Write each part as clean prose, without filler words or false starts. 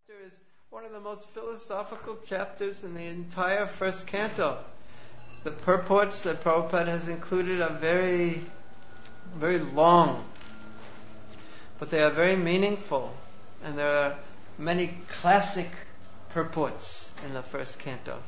chapter is one of the most philosophical chapters in the entire first canto. The purports that Prabhupada has included are very, very long, but they are very meaningful, and there are many classic purports in the first canto.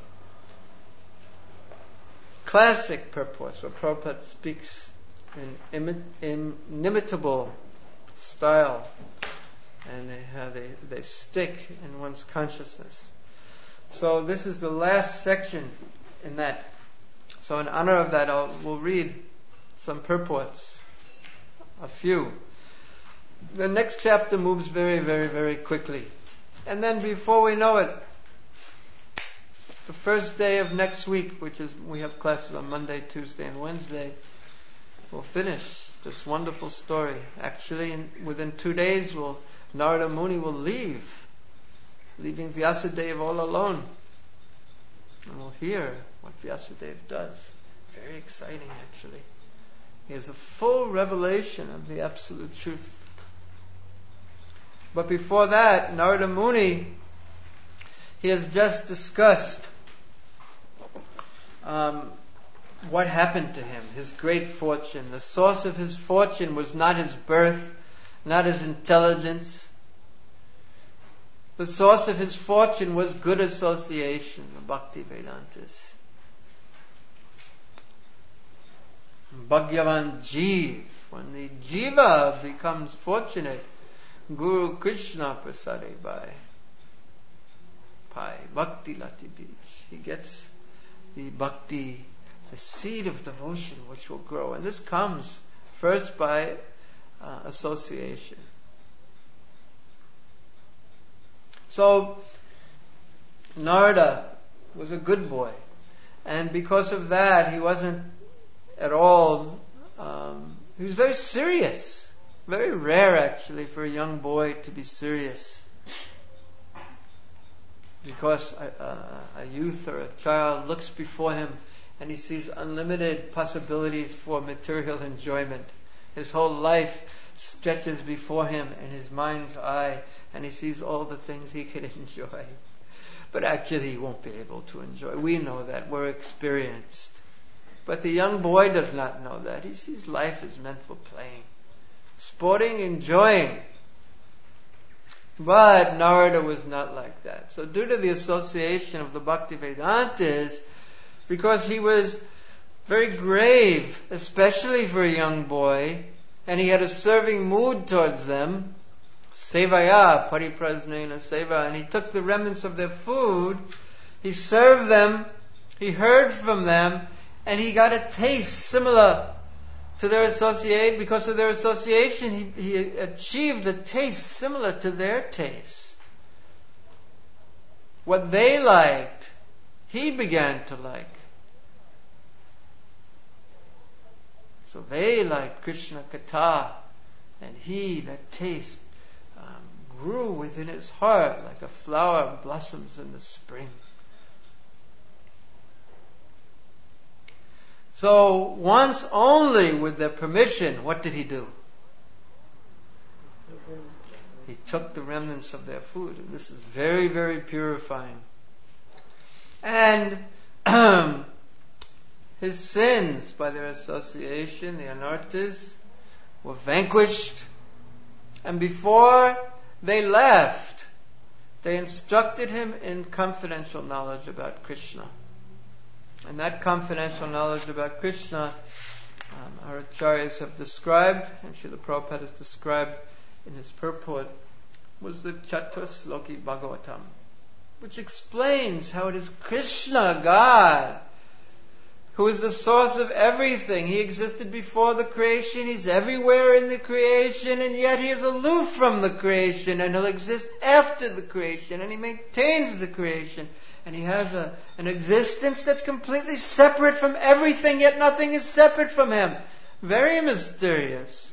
Classic purports, where Prabhupada speaks in inimitable style, and they stick in one's consciousness. So this is the last section in that. So in honor of that, we'll read some purports, a few. The next chapter moves very, very, very quickly. And then before we know it, the first day of next week, which is, we have classes on Monday, Tuesday, and Wednesday, we'll finish this wonderful story. Actually, within 2 days, Narada Muni will leaving Vyasadeva all alone. And we'll hear what Vyasadeva does. Very exciting, actually. He has a full revelation of the absolute truth. But before that, Narada Muni, he has just discussed what happened to him, his great fortune. The source of his fortune was not his birth, not his intelligence. The source of his fortune was good association, the Bhakti Vedantas. Bhagyavan Jeev, when the Jiva becomes fortunate, Guru Krishna Prasade Pai Bhakti Lati Bij. He gets the bhakti, the seed of devotion which will grow. And this comes first by association. So, Narada was a good boy. And because of that, he wasn't at all, he was very serious. Very rare, actually, for a young boy to be serious. Because a youth or a child looks before him and he sees unlimited possibilities for material enjoyment. His whole life stretches before him in his mind's eye, and he sees all the things he can enjoy. But actually he won't be able to enjoy. We know that. We're experienced. But the young boy does not know that. He sees life as meant for playing, sporting, enjoying. But Narada was not like that. So due to the association of the Bhakti Vedantas, because he was very grave, especially for a young boy, and he had a serving mood towards them, sevaya, pariprasnena seva, and he took the remnants of their food, he served them, he heard from them, and he got a taste similar to their association. Because of their association, he achieved a taste similar to their taste. What they liked, he began to like. So they liked Krishna Katha, and that taste grew within his heart like a flower blossoms in the spring. So once only with their permission, what did he do? He took the remnants of their food. And this is very, very purifying. And his sins, by their association, the anarthas, were vanquished. And before they left, they instructed him in confidential knowledge about Krishna. And that confidential knowledge about Krishna, our acharyas have described, and Srila Prabhupada has described in his purport, was the Chatusloki Bhagavatam, which explains how it is Krishna, God, who is the source of everything. He existed before the creation, He's everywhere in the creation, and yet He is aloof from the creation, and He'll exist after the creation, and He maintains the creation. And He has an existence that's completely separate from everything, yet nothing is separate from Him. Very mysterious.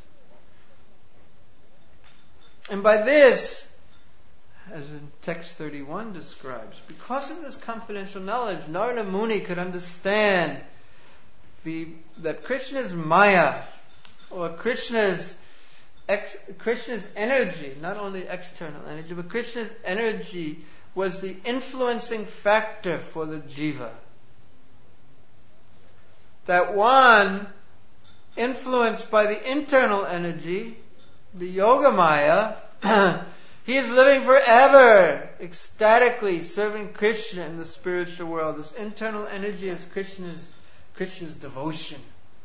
And by this, as in text 31 describes, because of this confidential knowledge, Narada Muni could understand that Krishna's Maya, or Krishna's Krishna's energy, not only external energy, but Krishna's energy was the influencing factor for the jiva. That one, influenced by the internal energy, the Yogamaya, he is living forever, ecstatically serving Krishna in the spiritual world. This internal energy is Krishna's devotion.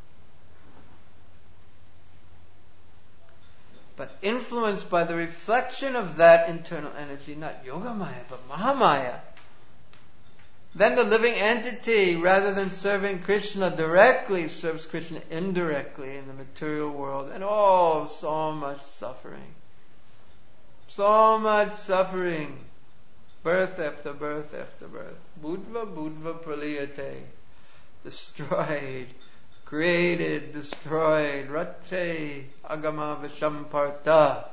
But influenced by the reflection of that internal energy, not Yogamaya, but Mahamaya, then the living entity, rather than serving Krishna directly, serves Krishna indirectly in the material world. And so much suffering. So much suffering. Birth after birth after birth. Budva praliyate. Destroyed. Created, destroyed. Ratre agama vishamparta.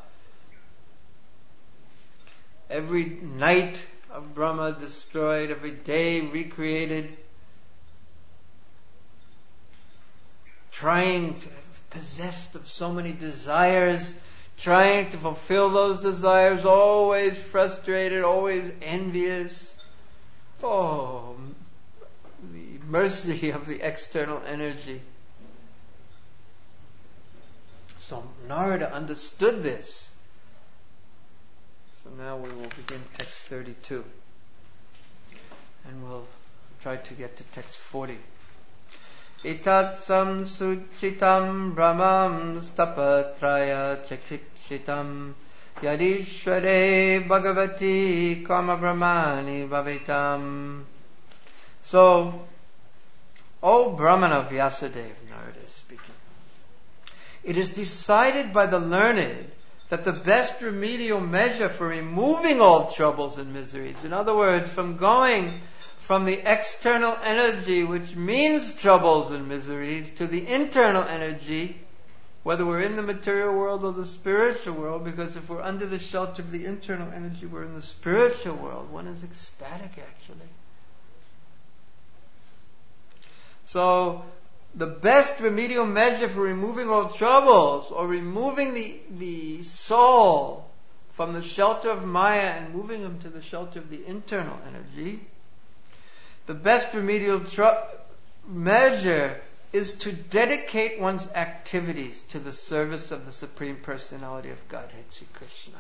Every night of Brahma destroyed, every day recreated, trying to possessed of so many desires, trying to fulfill those desires, always frustrated, always envious. Oh, the mercy of the external energy. So Narada understood this. So now we will begin text 32. And we'll try to get to text 40. Itatsam suchitam brahmam stapatraya chakikshitam yadishvare bhagavati kama brahmani bhavitam. So, O Brahmana Vyasadeva, Narada is speaking, it is decided by the learned that the best remedial measure for removing all troubles and miseries, in other words, from going from the external energy, which means troubles and miseries, to the internal energy, whether we're in the material world or the spiritual world, because if we're under the shelter of the internal energy, we're in the spiritual world. One is ecstatic, actually. So, the best remedial measure for removing all troubles, or removing the soul from the shelter of Maya and moving him to the shelter of the internal energy, the best remedial measure is to dedicate one's activities to the service of the Supreme Personality of Godhead, Sri Krishna.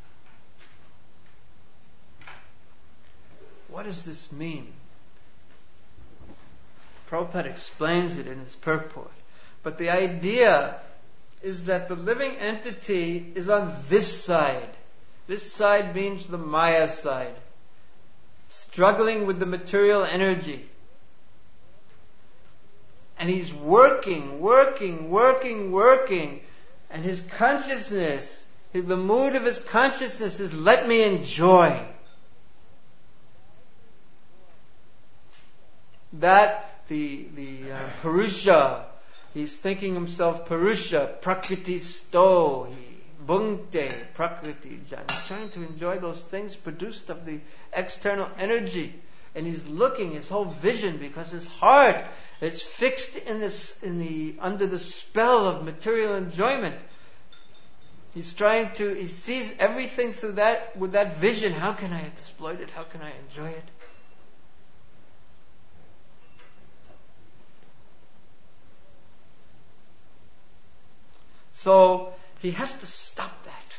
What does this mean? Prabhupada explains it in his purport. But the idea is that the living entity is on this side. This side means the Maya side. Struggling with the material energy. And he's working. And his consciousness, the mood of his consciousness is, let me enjoy. That the Purusha, he's thinking himself Purusha, Prakriti Sto, Bhungte, Prakriti Jan. He's trying to enjoy those things produced of the external energy. And he's looking, his whole vision, because his heart is fixed under the spell of material enjoyment. He sees everything through that, with that vision. How can I exploit it? How can I enjoy it? So, he has to stop that.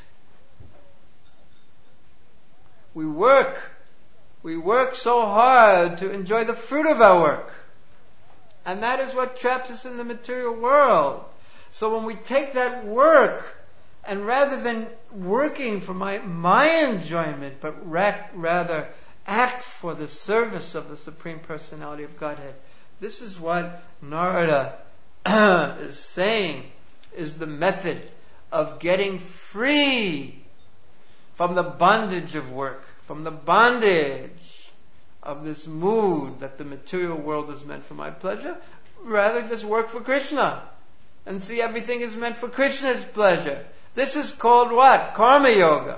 We work so hard to enjoy the fruit of our work. And that is what traps us in the material world. So when we take that work, and rather than working for my enjoyment, but rather act for the service of the Supreme Personality of Godhead, this is what Narada is saying is the method of getting free from the bondage of work, from the bondage of this mood that the material world is meant for my pleasure. Rather just work for Krishna and see everything is meant for Krishna's pleasure. This is called what? Karma Yoga.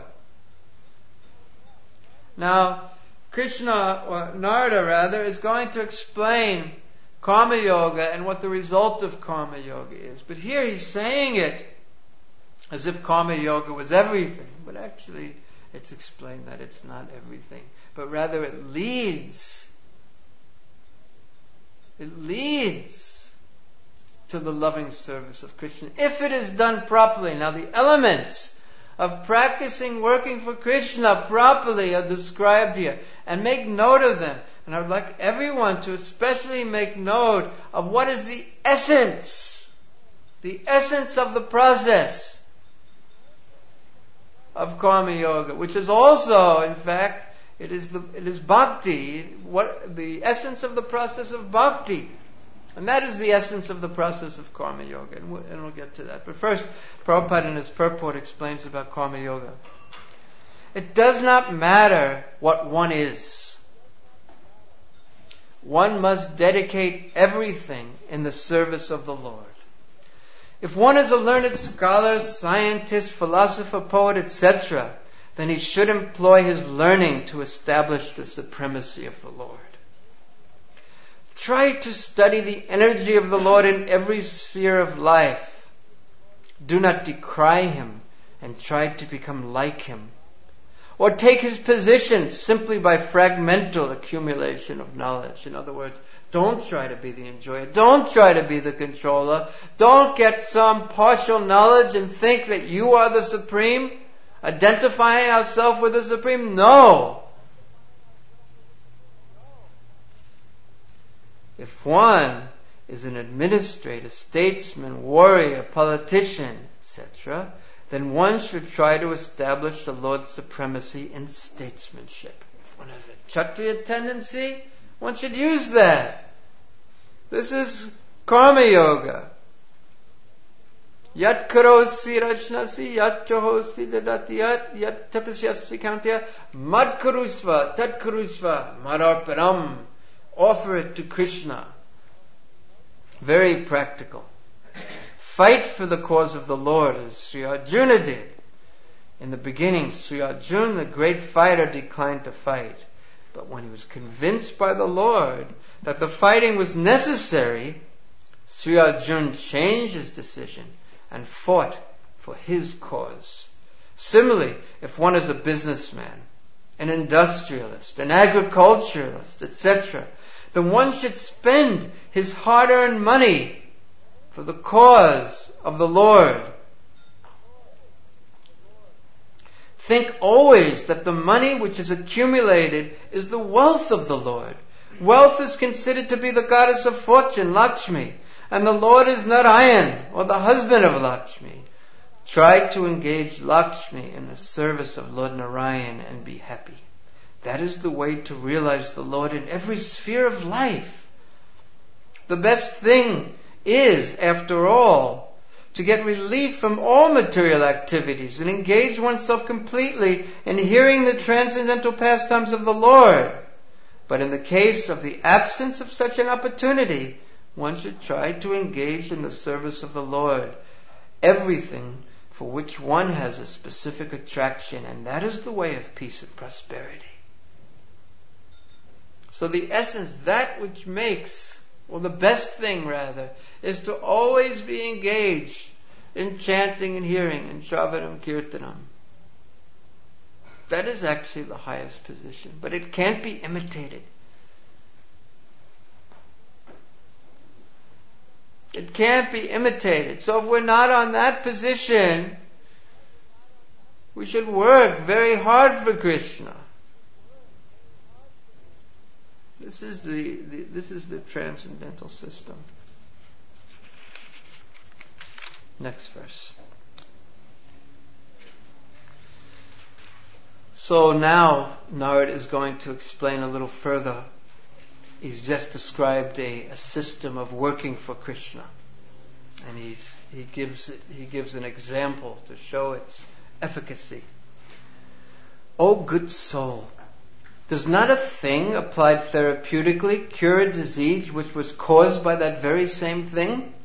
Now, Narada is going to explain Karma Yoga and what the result of Karma Yoga is. But here he's saying it as if karma yoga was everything. But actually, it's explained that it's not everything. But rather it leads to the loving service of Krishna, if it is done properly. Now the elements of practicing working for Krishna properly are described here. And make note of them. And I would like everyone to especially make note of what is the essence of the process of karma yoga, which is also, in fact, it is bhakti. What the essence of the process of bhakti, and that is the essence of the process of karma yoga, and we'll get to that. But first, Prabhupada in his purport explains about karma yoga. It does not matter what one is. One must dedicate everything in the service of the Lord. If one is a learned scholar, scientist, philosopher, poet, etc., then he should employ his learning to establish the supremacy of the Lord. Try to study the energy of the Lord in every sphere of life. Do not decry Him and try to become like Him, or take His position simply by fragmental accumulation of knowledge. In other words, don't try to be the enjoyer. Don't try to be the controller. Don't get some partial knowledge and think that you are the supreme, identifying ourselves with the supreme. No. If one is an administrator, statesman, warrior, politician, etc., then one should try to establish the Lord's supremacy in statesmanship. If one has a Kshatriya tendency, one should use that. This is karma yoga. Yat karosi rajnasi, yat chohosi dadatiyat, yat tapasyasi kantya, mad karusva, tat karusva, madarpanam. Offer it to Krishna. Very practical. Fight for the cause of the Lord, as Sri Arjuna did. In the beginning, Sri Arjuna, the great fighter, declined to fight. But when he was convinced by the Lord that the fighting was necessary, Sri Arjuna changed his decision and fought for his cause. Similarly, if one is a businessman, an industrialist, an agriculturalist, etc., then one should spend his hard-earned money for the cause of the Lord. Think always that the money which is accumulated is the wealth of the Lord. Wealth is considered to be the goddess of fortune, Lakshmi, and the Lord is Narayan, or the husband of Lakshmi. Try to engage Lakshmi in the service of Lord Narayan and be happy. That is the way to realize the Lord in every sphere of life. The best thing is, after all, to get relief from all material activities and engage oneself completely in hearing the transcendental pastimes of the Lord. But in the case of the absence of such an opportunity, one should try to engage in the service of the Lord. Everything for which one has a specific attraction, and that is the way of peace and prosperity. So the essence, that which makes, or the best thing rather, is to always be engaged in chanting and hearing, in Shravanam Kirtanam. That is actually the highest position, but it can't be imitated. It can't be imitated. So if we're not on that position, we should work very hard for Krishna. This is the transcendental system. Next verse. So now Narad is going to explain a little further. He's just described a system of working for Krishna, and he gives an example to show its efficacy. O good soul, does not a thing applied therapeutically cure a disease which was caused by that very same thing?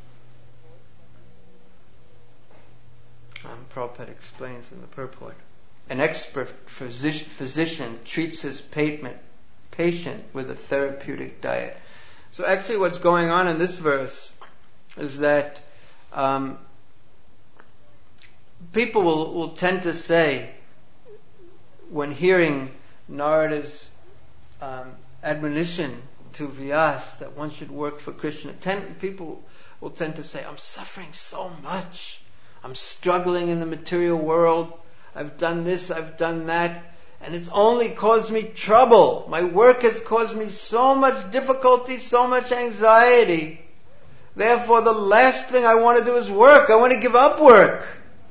Prabhupada explains in the purport. An expert physician treats his patient with a therapeutic diet. So actually what's going on in this verse is that people will tend to say, when hearing Narada's admonition to Vyas that one should work for Krishna, people will tend to say, I'm suffering so much. I'm struggling in the material world. I've done this, I've done that. And it's only caused me trouble. My work has caused me so much difficulty, so much anxiety. Therefore, the last thing I want to do is work. I want to give up work.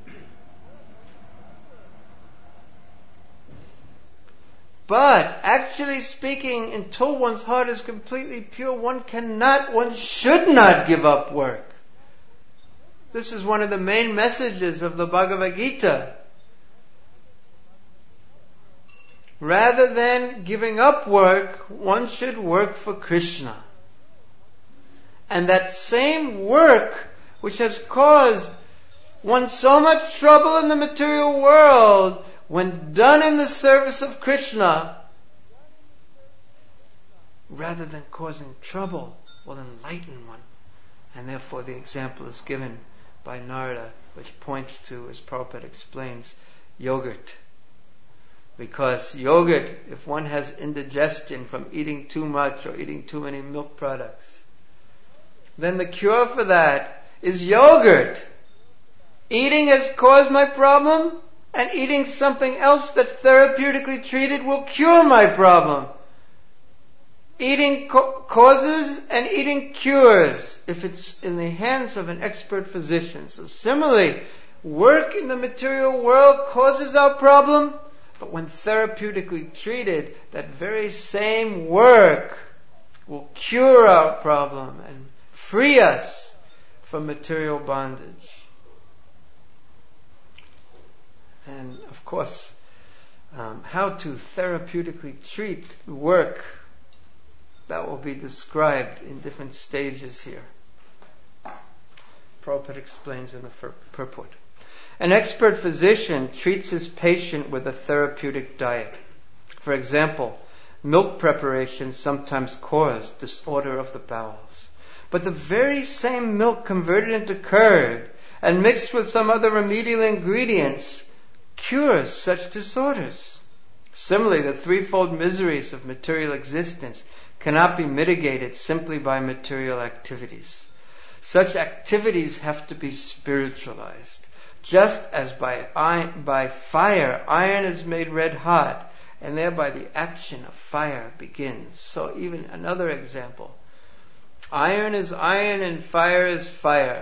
But, actually speaking, until one's heart is completely pure, one should not give up work. This is one of the main messages of the Bhagavad Gita. Rather than giving up work, one should work for Krishna. And that same work which has caused one so much trouble in the material world, when done in the service of Krishna, rather than causing trouble, will enlighten one. And therefore the example is given by Narada, which points to, as Prabhupada explains, yogurt. Because yogurt, if one has indigestion from eating too much or eating too many milk products, then the cure for that is yogurt. Eating has caused my problem, and eating something else that's therapeutically treated will cure my problem. Eating causes and eating cures if it's in the hands of an expert physician. So similarly, work in the material world causes our problem, but when therapeutically treated, that very same work will cure our problem and free us from material bondage. And of course, how to therapeutically treat work, that will be described in different stages here. Prabhupada explains in the purport. An expert physician treats his patient with a therapeutic diet. For example, milk preparations sometimes cause disorder of the bowels. But the very same milk converted into curd and mixed with some other remedial ingredients cures such disorders. Similarly, the threefold miseries of material existence cannot be mitigated simply by material activities. Such activities have to be spiritualized. Just as by fire, iron is made red hot, and thereby the action of fire begins. So even another example. Iron is iron and fire is fire.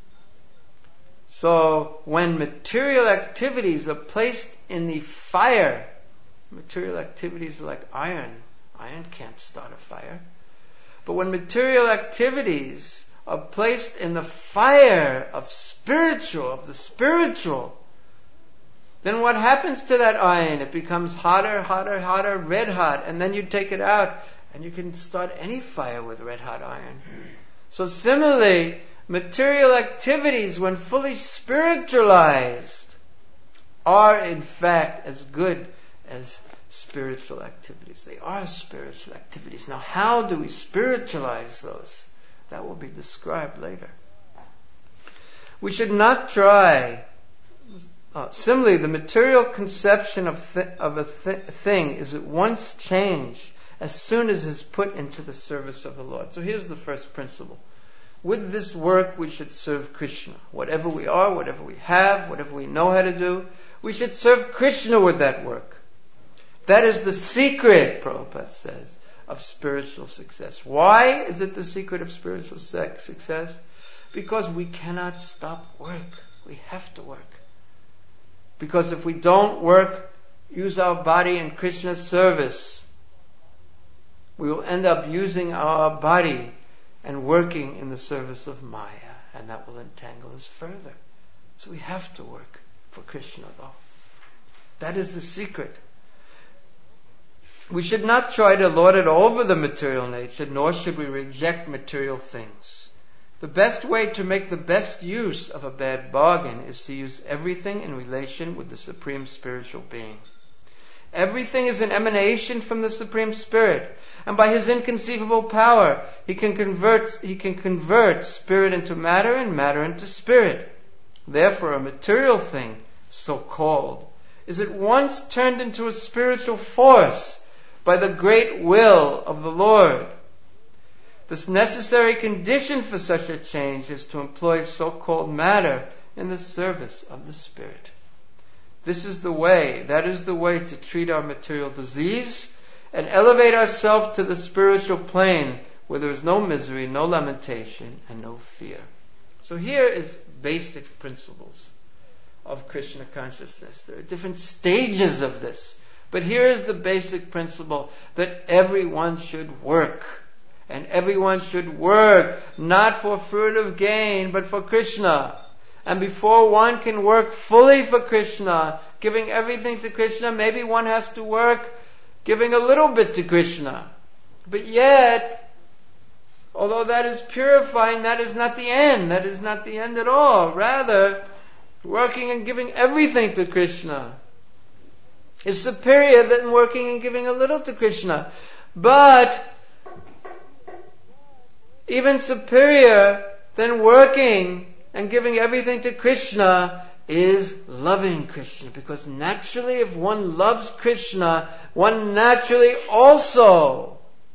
So when material activities are placed in the fire, material activities are like iron. Iron can't start a fire. But when material activities are placed in the fire of the spiritual, then what happens to that iron? It becomes hotter, hotter, hotter, red hot, and then you take it out and you can start any fire with red hot iron. So similarly, material activities, when fully spiritualized, are in fact as good as spiritual activities. They are spiritual activities. Now, how do we spiritualize those? That will be described later. We should not try. Similarly, the material conception of a thing is at once changed as soon as it's put into the service of the Lord. So here's the first principle. With this work, we should serve Krishna. Whatever we are, whatever we have, whatever we know how to do, we should serve Krishna with that work. That is the secret, Prabhupada says, of spiritual success. Why is it the secret of spiritual success? Because we cannot stop work. We have to work. Because if we don't work, use our body in Krishna's service, we will end up using our body and working in the service of Maya, and that will entangle us further. So we have to work for Krishna, though. That is the secret. We should not try to lord it over the material nature, nor should we reject material things. The best way to make the best use of a bad bargain is to use everything in relation with the Supreme Spiritual Being. Everything is an emanation from the Supreme Spirit, and by His inconceivable power, He can convert spirit into matter and matter into spirit. Therefore, a material thing, so-called, is at once turned into a spiritual force by the great will of the Lord. This necessary condition for such a change is to employ so-called matter in the service of the Spirit. That is the way to treat our material disease and elevate ourselves to the spiritual plane where there is no misery, no lamentation, and no fear. So here is basic principles of Krishna consciousness. There are different stages of this. But here is the basic principle that everyone should work. And everyone should work not for fruitive gain, but for Krishna. And before one can work fully for Krishna, giving everything to Krishna, maybe one has to work giving a little bit to Krishna. But yet, although that is purifying, that is not the end. That is not the end at all. Rather, working and giving everything to Krishna is superior than working and giving a little to Krishna. But even superior than working and giving everything to Krishna is loving Krishna. Because naturally, if one loves Krishna, one naturally also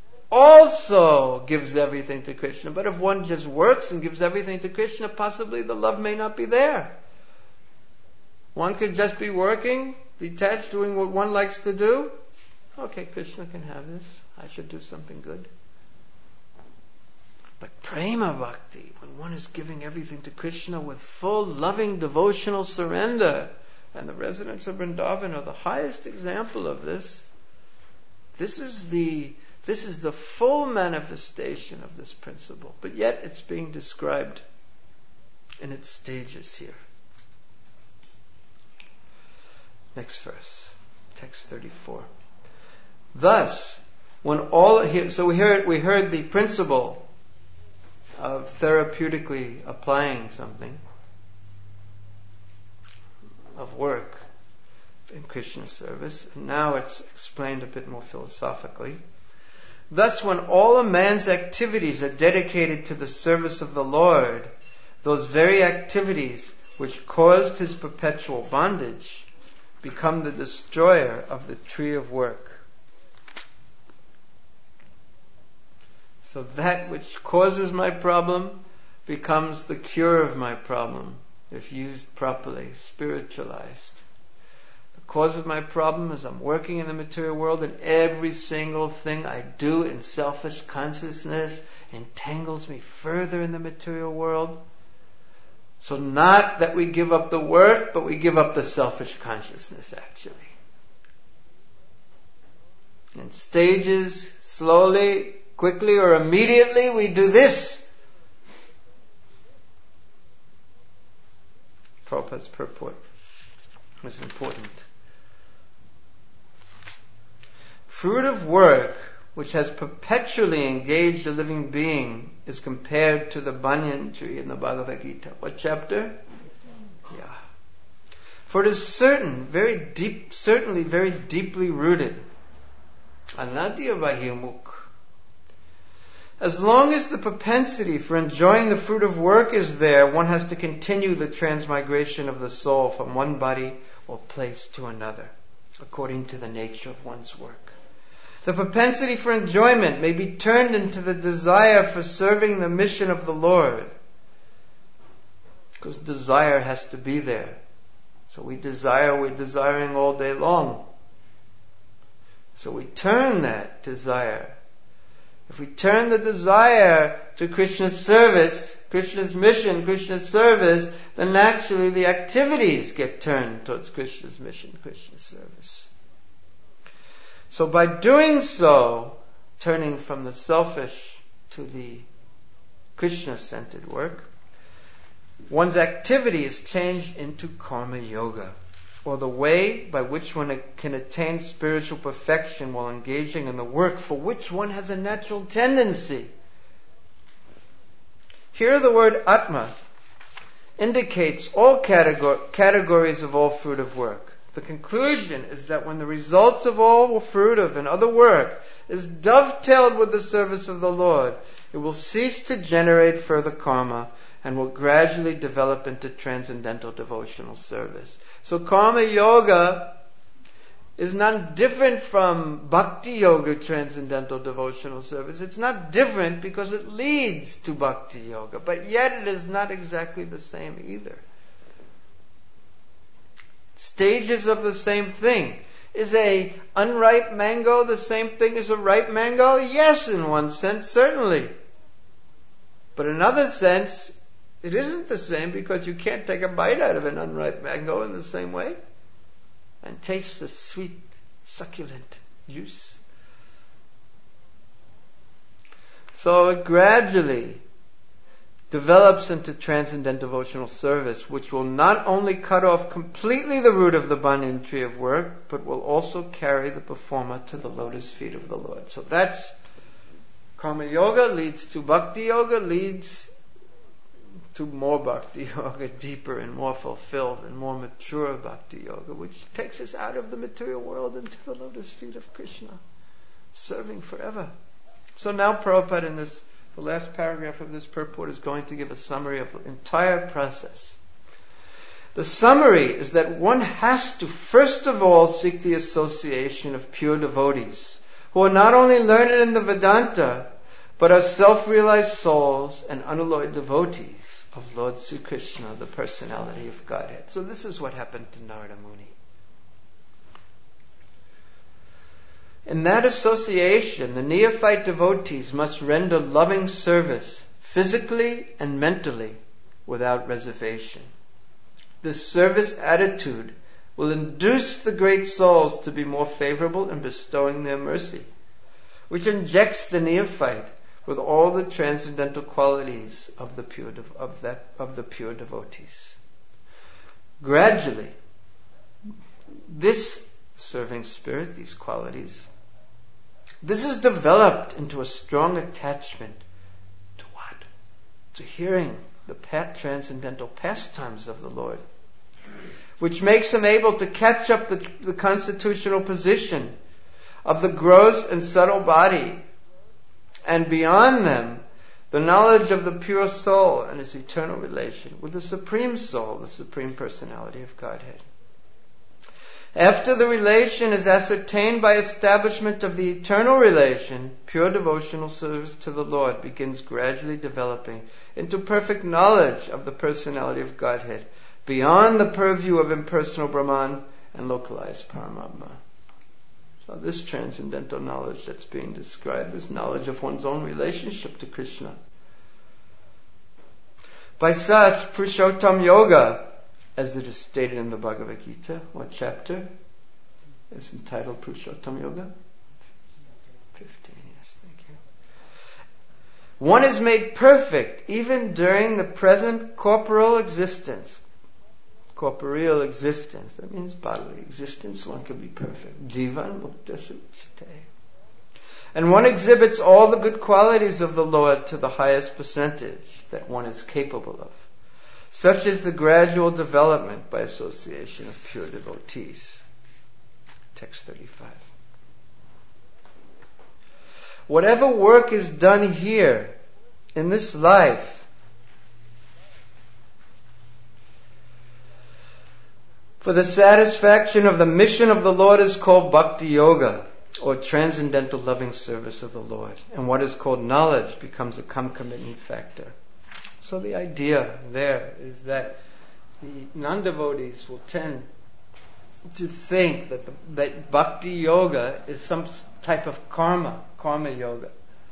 gives everything to Krishna. But if one just works and gives everything to Krishna, possibly the love may not be there. One could just be working, detached, doing what one likes to do. Okay, Krishna can have this. I should do something good. But prema bhakti, when one is giving everything to Krishna with full loving devotional surrender, and the residents of Vrindavan are the highest example of this. This is the full manifestation of this principle. But yet it's being described in its stages here. Next verse, text 34. Thus, when all here, so we heard the principle of therapeutically applying something, of work in Krishna service, and now it's explained a bit more philosophically. Thus, when all a man's activities are dedicated to the service of the Lord, those very activities which caused his perpetual bondage become the destroyer of the tree of work. So that which causes my problem becomes the cure of my problem, if used properly, spiritualized. The cause of my problem is I'm working in the material world, and every single thing I do in selfish consciousness entangles me further in the material world. So not that we give up the work, but we give up the selfish consciousness actually. In stages, slowly, quickly, or immediately, we do this. Prabhupada's purport was important. Fruit of work, which has perpetually engaged a living being, is compared to the banyan tree in the Bhagavad Gita. What chapter? Yeah. For it is certainly very deeply rooted. Anadya Vahimukh. As long as the propensity for enjoying the fruit of work is there, one has to continue the transmigration of the soul from one body or place to another, according to the nature of one's work. The propensity for enjoyment may be turned into the desire for serving the mission of the Lord, because desire has to be there. So we're desiring all day long. So we turn that desire. If we turn the desire to Krishna's service, Krishna's mission, Krishna's service, then naturally the activities get turned towards Krishna's mission, Krishna's service. So by doing so, turning from the selfish to the Krishna-centered work, one's activity is changed into karma yoga, or the way by which one can attain spiritual perfection while engaging in the work for which one has a natural tendency. Here the word Atma indicates all categories of all fruit of work. The conclusion is that when the results of all fruit of and other work is dovetailed with the service of the Lord, it will cease to generate further karma, and will gradually develop into transcendental devotional service. So karma yoga is not different from bhakti yoga, transcendental devotional service. It's not different because it leads to bhakti yoga, but yet it is not exactly the same either. Stages of the same thing. Is a unripe mango the same thing as a ripe mango? Yes, in one sense, certainly. But in another sense, it isn't the same, because you can't take a bite out of an unripe mango in the same way and taste the sweet, succulent juice. So it gradually develops into transcendent devotional service, which will not only cut off completely the root of the banyan tree of work, but will also carry the performer to the lotus feet of the Lord. So that's karma yoga, leads to bhakti yoga, leads to more bhakti yoga, deeper and more fulfilled and more mature bhakti yoga, which takes us out of the material world into the lotus feet of Krishna, serving forever. So now Prabhupada, in the last paragraph of this purport, is going to give a summary of the entire process. The summary is that one has to first of all seek the association of pure devotees, who are not only learned in the Vedanta, but are self-realized souls and unalloyed devotees of Lord Sri Krishna, the personality of Godhead. So this is what happened to Narada Muni. In that association, the neophyte devotees must render loving service, physically and mentally, without reservation. This service attitude will induce the great souls to be more favorable in bestowing their mercy, which injects the neophyte with all the transcendental qualities of the pure devotees. Gradually, this serving spirit, these qualities, this is developed into a strong attachment to what? To hearing the transcendental pastimes of the Lord, which makes him able to catch up the constitutional position of the gross and subtle body, and beyond them, the knowledge of the pure soul and its eternal relation with the Supreme Soul, the Supreme Personality of Godhead. After the relation is ascertained by establishment of the eternal relation, pure devotional service to the Lord begins gradually developing into perfect knowledge of the personality of Godhead, beyond the purview of impersonal Brahman and localized Paramatma. So this transcendental knowledge that's being described, this knowledge of one's own relationship to Krishna. By such, Purushottam Yoga, as it is stated in the Bhagavad Gita, what chapter is entitled Purushottam Yoga? 15, yes, thank you. One is made perfect even during the present corporeal existence. Corporeal existence, that means bodily existence, one can be perfect. Jivan mukta suchate. And one exhibits all the good qualities of the Lord to the highest percentage that one is capable of. Such is the gradual development by association of pure devotees. Text 35. Whatever work is done here in this life, for the satisfaction of the mission of the Lord, is called Bhakti Yoga, or transcendental loving service of the Lord. And what is called knowledge becomes a concomitant factor. So the idea there is that the non-devotees will tend to think that Bhakti Yoga is some type of karma yoga.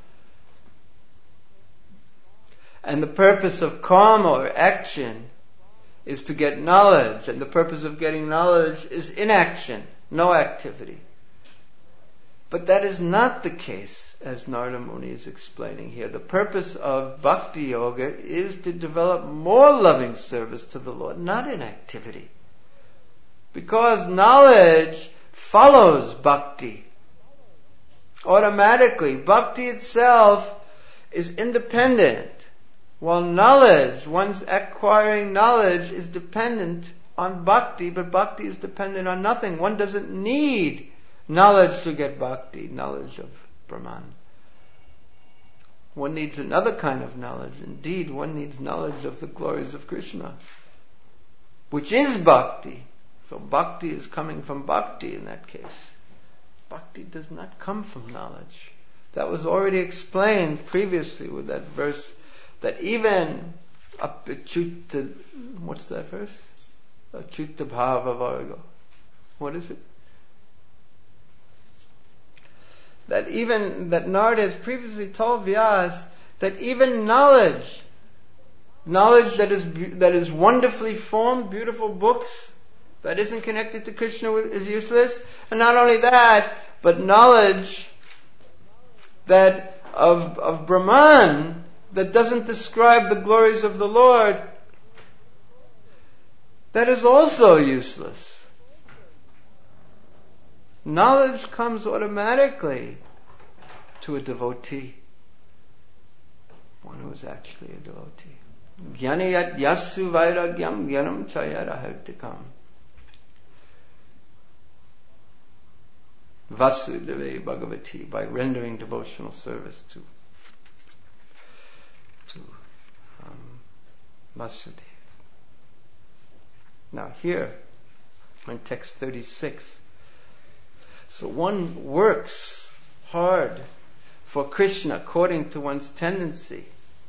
And the purpose of karma or action is to get knowledge, and the purpose of getting knowledge is inaction, no activity. But that is not the case, as Narada Muni is explaining here. The purpose of Bhakti Yoga is to develop more loving service to the Lord, not inactivity. Because knowledge follows Bhakti. Automatically, Bhakti itself is independent. While knowledge, one's acquiring knowledge, is dependent on Bhakti, but Bhakti is dependent on nothing. One doesn't need knowledge to get Bhakti, knowledge of Brahman. One needs another kind of knowledge. Indeed, one needs knowledge of the glories of Krishna, which is bhakti. So bhakti is coming from bhakti in that case. Bhakti does not come from knowledge. That was already explained previously with that verse, that even what's that verse? Achyuta bhava varga. What is it? That Narada has previously told Vyas that even knowledge that is wonderfully formed, beautiful books, that isn't connected to Krishna is useless. And not only that, but knowledge that of Brahman that doesn't describe the glories of the Lord, that is also useless. Knowledge comes automatically to a devotee, one who is actually a devotee. Jnaniyat yasu vairagyam jnanam chayarahaktikam. Vasudeve Bhagavati, by rendering devotional service to Vasudev. Now here, in text 36, so one works hard for Krishna according to one's tendency,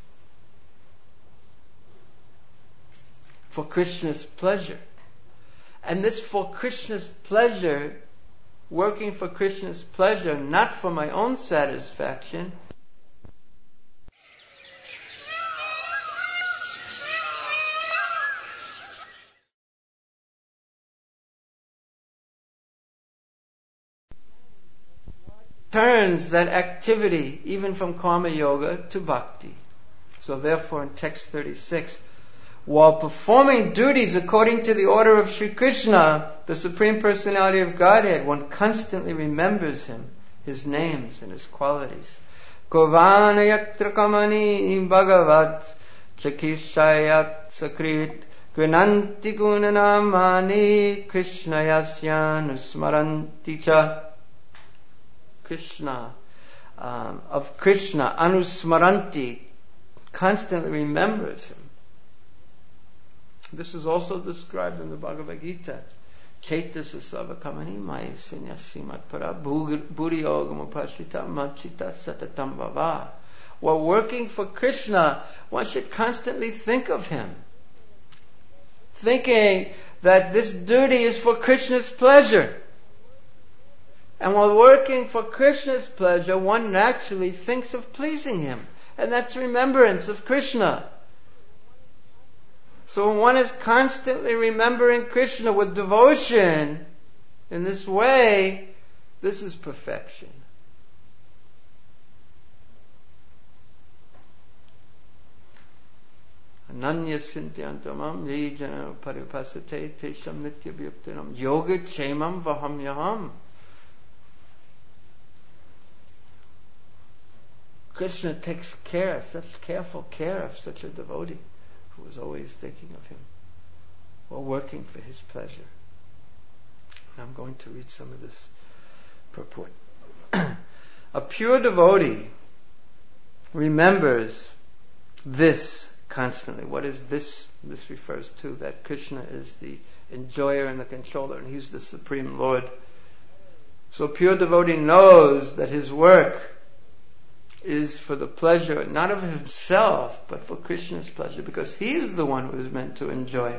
for Krishna's pleasure. And this for Krishna's pleasure, working for Krishna's pleasure, not for my own satisfaction, turns that activity, even from karma yoga, to bhakti. So therefore in text 36, while performing duties according to the order of Sri Krishna, the Supreme Personality of Godhead, one constantly remembers Him, His names and His qualities. Govana yatra kamani bhagavat chakishayat sakrit gvinanti gunanamani Krishna yasyanusmaranti cha. Krishna, of Krishna, anusmaranti, constantly remembers Him. This is also described in the Bhagavad Gita. Chaitasa savakamani maya sinyasimat para bhuri yogam upashrita machita satatam vava. While working for Krishna, one should constantly think of Him, thinking that this duty is for Krishna's pleasure. And while working for Krishna's pleasure, one naturally thinks of pleasing Him. And that's remembrance of Krishna. So when one is constantly remembering Krishna with devotion in this way, this is perfection. Ananya sintyantamam yejana paripasate tesham nitya vyuktanam yoga chemam vahamyaham. Krishna takes such careful care of such a devotee who is always thinking of Him while working for His pleasure. I'm going to read some of this purport. A pure devotee remembers this constantly. What is this? This refers to that Krishna is the enjoyer and the controller, and He's the Supreme Lord. So a pure devotee knows that his work is for the pleasure, not of himself, but for Krishna's pleasure, because He is the one who is meant to enjoy.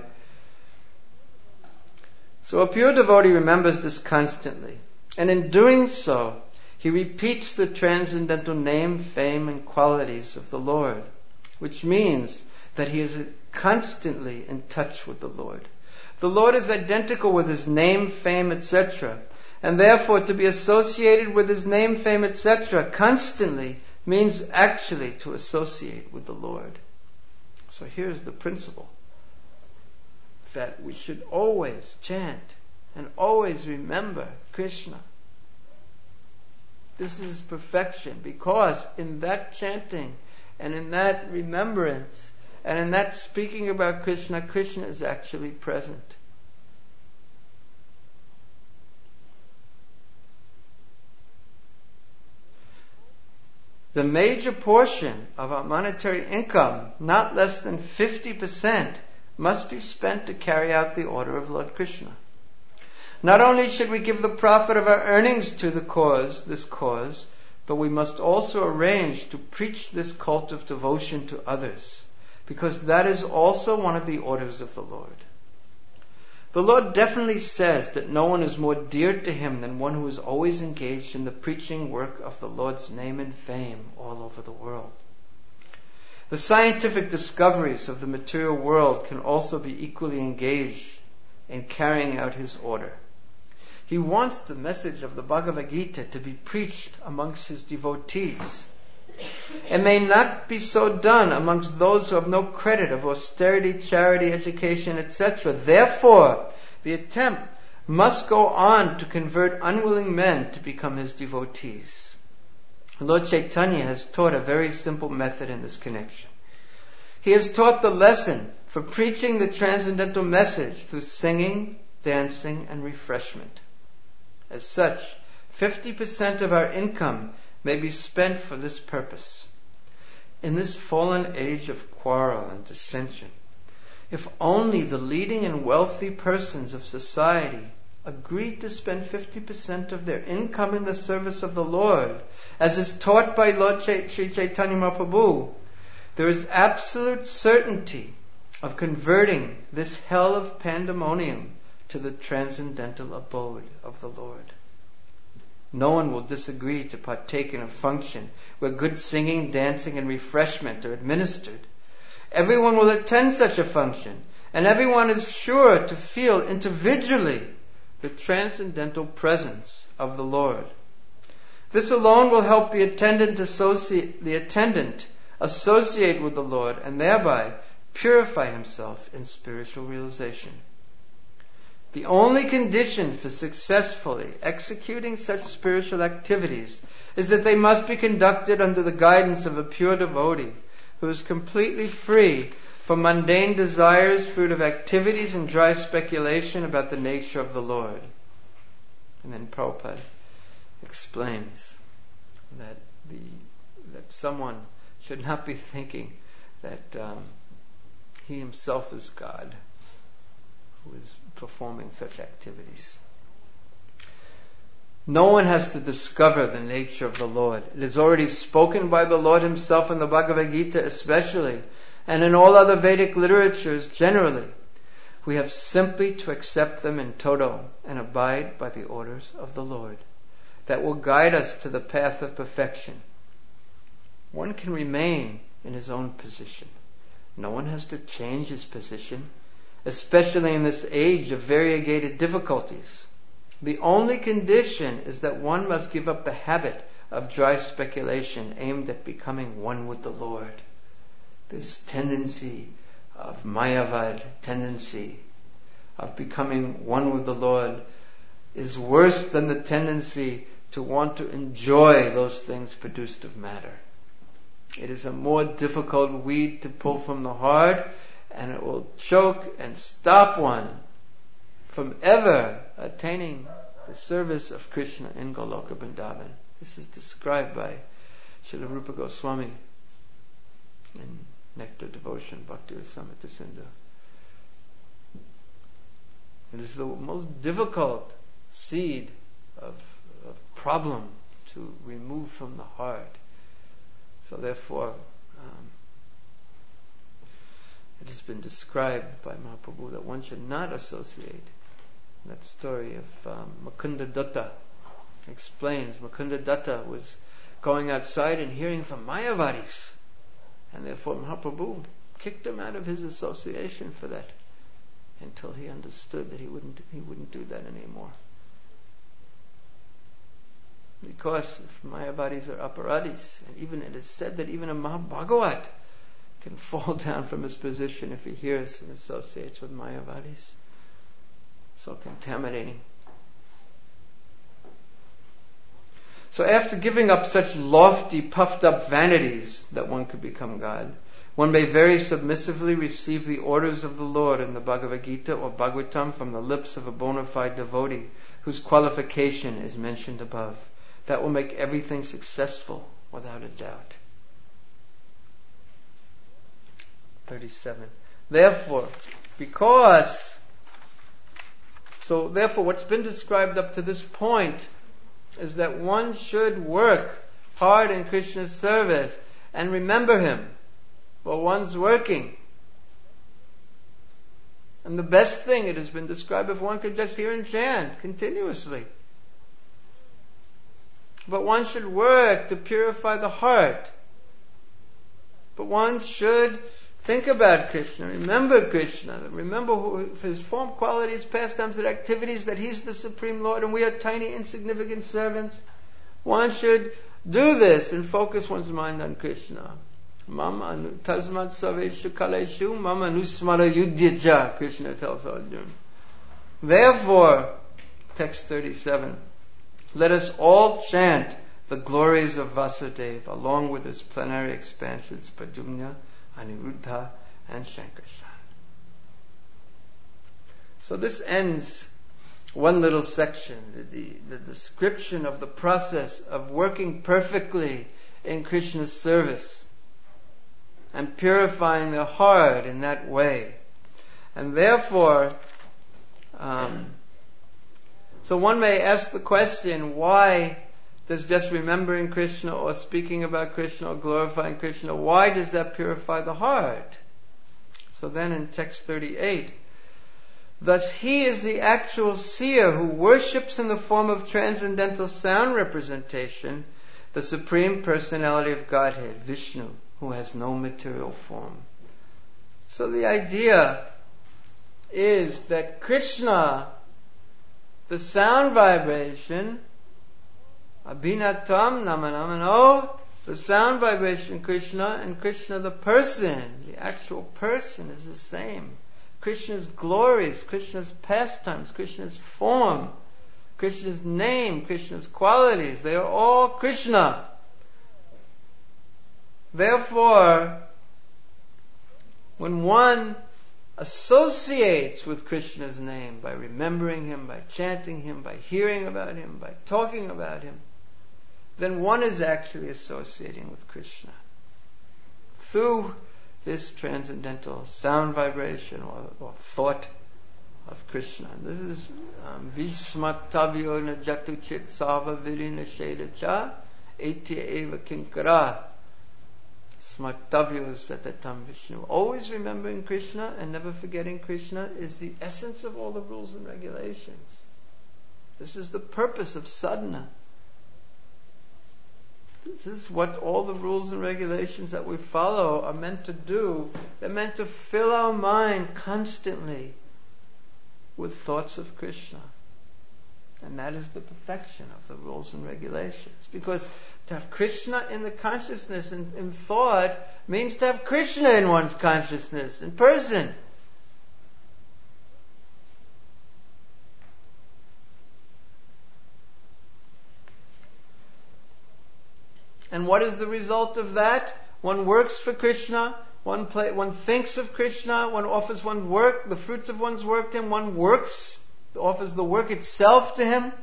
So a pure devotee remembers this constantly. And in doing so, he repeats the transcendental name, fame, and qualities of the Lord, which means that he is constantly in touch with the Lord. The Lord is identical with His name, fame, etc. And therefore to be associated with His name, fame, etc. constantly means actually to associate with the Lord. So here's the principle, that we should always chant and always remember Krishna. This is perfection, because in that chanting and in that remembrance and in that speaking about Krishna, Krishna is actually present. the major portion of our monetary income, not less than 50%, must be spent to carry out the order of Lord Krishna. Not only should we give the profit of our earnings to this cause, but we must also arrange to preach this cult of devotion to others, because that is also one of the orders of the Lord. The Lord definitely says that no one is more dear to Him than one who is always engaged in the preaching work of the Lord's name and fame all over the world. The scientific discoveries of the material world can also be equally engaged in carrying out His order. He wants the message of the Bhagavad Gita to be preached amongst His devotees. It may not be so done amongst those who have no credit of austerity, charity, education, etc. Therefore, the attempt must go on to convert unwilling men to become His devotees. Lord Chaitanya has taught a very simple method in this connection. He has taught the lesson for preaching the transcendental message through singing, dancing, and refreshment. As such, 50% of our income may be spent for this purpose. In this fallen age of quarrel and dissension, if only the leading and wealthy persons of society agreed to spend 50% of their income in the service of the Lord, as is taught by Lord Sri Chaitanya Mahaprabhu, there is absolute certainty of converting this hell of pandemonium to the transcendental abode of the Lord. No one will disagree to partake in a function where good singing, dancing, and refreshment are administered. Everyone will attend such a function, and everyone is sure to feel individually the transcendental presence of the Lord. This alone will help the attendant associate with the Lord and thereby purify himself in spiritual realization. The only condition for successfully executing such spiritual activities is that they must be conducted under the guidance of a pure devotee who is completely free from mundane desires, fruit of activities, and dry speculation about the nature of the Lord. And then Prabhupada explains that someone should not be thinking that he himself is God who is performing such activities. No one has to discover the nature of the Lord. It is already spoken by the Lord Himself in the Bhagavad Gita especially, and in all other Vedic literatures generally. We have simply to accept them in toto and abide by the orders of the Lord that will guide us to the path of perfection. One can remain in his own position. No one has to change his position, especially in this age of variegated difficulties. The only condition is that one must give up the habit of dry speculation aimed at becoming one with the Lord. This tendency of Mayavad, tendency of becoming one with the Lord, is worse than the tendency to want to enjoy those things produced of matter. It is a more difficult weed to pull from the heart, and it will choke and stop one from ever attaining the service of Krishna in Goloka Vrindavan. This is described by Srila Rupa Goswami in Nectar Devotion, Bhakti Rasamrita Sindhu. It is the most difficult seed of problem to remove from the heart. So therefore, it has been described by Mahaprabhu that one should not associate. That story of Mukunda Datta explains Mukunda Datta was going outside and hearing from Mayavadis, and therefore Mahaprabhu kicked him out of his association for that until he understood that he wouldn't do that anymore. Because if Mayavadis are aparadis, and even it is said that even a Mahabhagavat can fall down from his position if he hears and associates with Mayavadis. So contaminating. So after giving up such lofty, puffed up vanities that one could become God, one may very submissively receive the orders of the Lord in the Bhagavad Gita or Bhagavatam from the lips of a bona fide devotee whose qualification is mentioned above. That will make everything successful without a doubt. 37. Therefore, what's been described up to this point is that one should work hard in Krishna's service and remember Him while one's working. And the best thing, it has been described, if one could just hear and chant continuously. But one should work to purify the heart. But one should think about Krishna, remember Krishna, remember His form, qualities, pastimes, and activities, that He's the Supreme Lord and we are tiny, insignificant servants. One should do this and focus one's mind on Krishna. Mama tasmat saveshu kaleshu mama nusmara yudhyaja, Krishna tells Arjuna. Therefore, text 37, let us all chant the glories of Vasudeva along with his plenary expansions, Pradyumna, Aniruddha, and Shankarshan. So this ends one little section, the description of the process of working perfectly in Krishna's service and purifying the heart in that way. And therefore, so one may ask the question, why does just remembering Krishna or speaking about Krishna or glorifying Krishna, why does that purify the heart? So then in text 38, thus He is the actual seer who worships in the form of transcendental sound representation the Supreme Personality of Godhead, Vishnu, who has no material form. So the idea is that Krishna, the sound vibration, Abhinatam Namanamano, the sound vibration Krishna, and Krishna the person, the actual person, is the same. Krishna's glories, Krishna's pastimes, Krishna's form, Krishna's name, Krishna's qualities, they are all Krishna. Therefore, when one associates with Krishna's name by remembering Him, by chanting Him, by hearing about Him, by talking about Him, then one is actually associating with Krishna through this transcendental sound vibration or thought of Krishna. This is Vismatavyo na jatuchit sava virina shedacha etya eva kinkara. Smartavyo satatam Vishnu. Always remembering Krishna and never forgetting Krishna is the essence of all the rules and regulations. This is the purpose of sadhana. This is what all the rules and regulations that we follow are meant to do. They're meant to fill our mind constantly with thoughts of Krishna. And that is the perfection of the rules and regulations. Because to have Krishna in the consciousness and in thought means to have Krishna in one's consciousness, in person. And what is the result of that? One works for Krishna, one thinks of Krishna, one offers one's work, the fruits of one's work to Him, one works, offers the work itself to Him.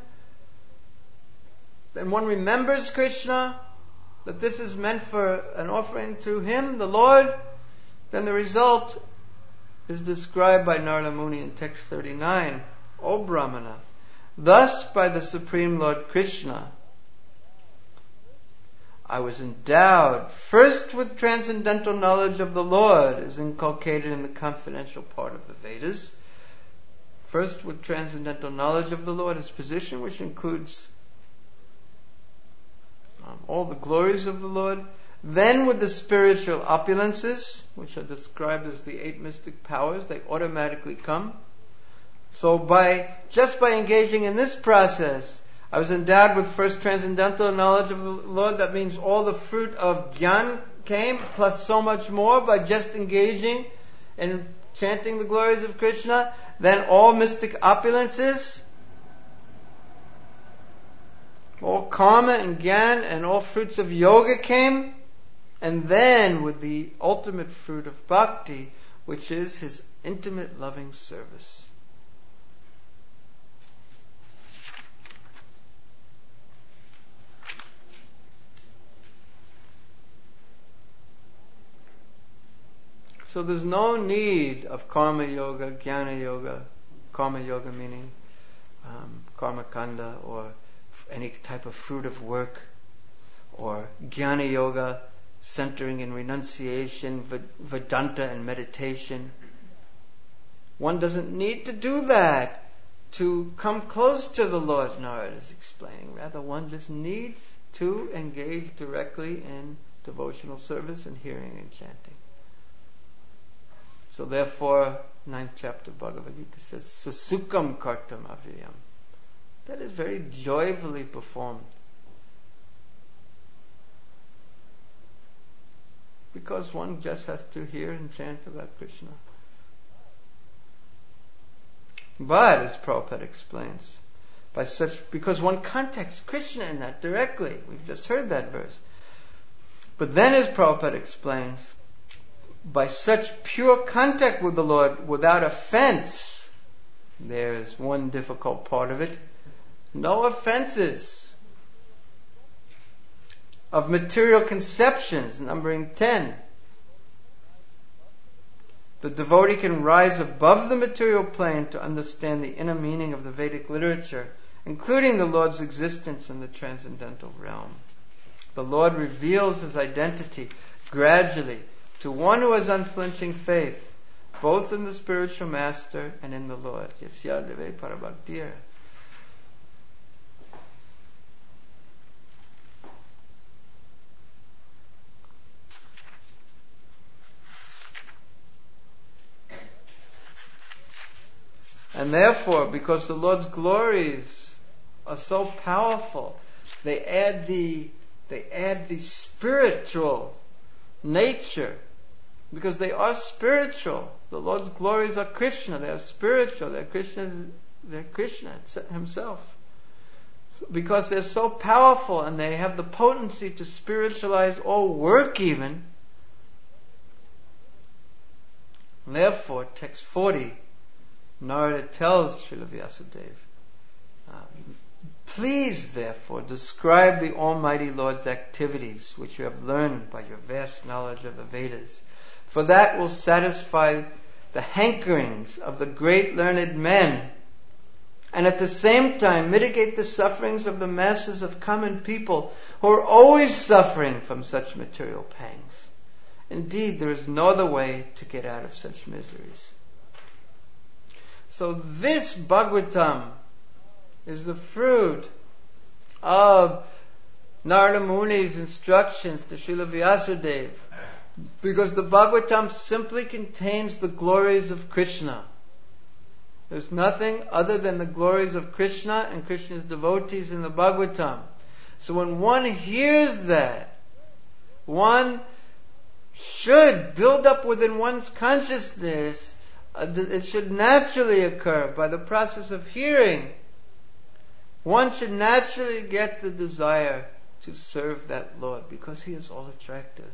Then one remembers Krishna, that this is meant for an offering to Him, the Lord. Then the result is described by Narada Muni in text 39. O Brahmana, thus by the Supreme Lord Krishna, I was endowed first with transcendental knowledge of the Lord, as inculcated in the confidential part of the Vedas. First with transcendental knowledge of the Lord, His position, which includes all the glories of the Lord. Then with the spiritual opulences, which are described as the 8 mystic powers, they automatically come. So just by engaging in this process, I was endowed with first transcendental knowledge of the Lord. That means all the fruit of Gyan came, plus so much more by just engaging and chanting the glories of Krishna. Then all mystic opulences, all karma and Gyan and all fruits of yoga came. And then with the ultimate fruit of bhakti, which is His intimate loving service. So there's no need of karma yoga, jnana yoga, karma yoga meaning karma kanda, or any type of fruitive work, or jnana yoga centering in renunciation, Vedanta and meditation. One doesn't need to do that to come close to the Lord, Narada is explaining. Rather, one just needs to engage directly in devotional service and hearing and chanting. So therefore, 9th chapter of Bhagavad Gita says, Sasukam kartam avyayam. That is very joyfully performed. Because one just has to hear and chant about Krishna. But, as Prabhupada explains, because one contacts Krishna in that directly. We've just heard that verse. But then, as Prabhupada explains, by such pure contact with the Lord without offense, there's one difficult part of it. No offenses of material conceptions, numbering 10. The devotee can rise above the material plane to understand the inner meaning of the Vedic literature, including the Lord's existence in the transcendental realm. The Lord reveals His identity gradually to one who has unflinching faith, both in the spiritual master and in the Lord. Yasya deve parabhaktir. And therefore, because the Lord's glories are so powerful, they add the spiritual nature, because they are spiritual. The Lord's glories are Krishna. They are spiritual. They're Krishna Himself. Because they're so powerful and they have the potency to spiritualize all work even. And therefore, text 40, Narada tells Srila Vyasadeva, please therefore describe the Almighty Lord's activities which you have learned by your vast knowledge of the Vedas. For that will satisfy the hankerings of the great learned men, and at the same time mitigate the sufferings of the masses of common people who are always suffering from such material pangs. Indeed, there is no other way to get out of such miseries. So this Bhagavatam is the fruit of Narada Muni's instructions to Srila Vyasadeva, because the Bhagavatam simply contains the glories of Krishna. There's nothing other than the glories of Krishna and Krishna's devotees in the Bhagavatam. So when one hears that, one should build up within one's consciousness, it should naturally occur by the process of hearing. One should naturally get the desire to serve that Lord, because He is all attractive.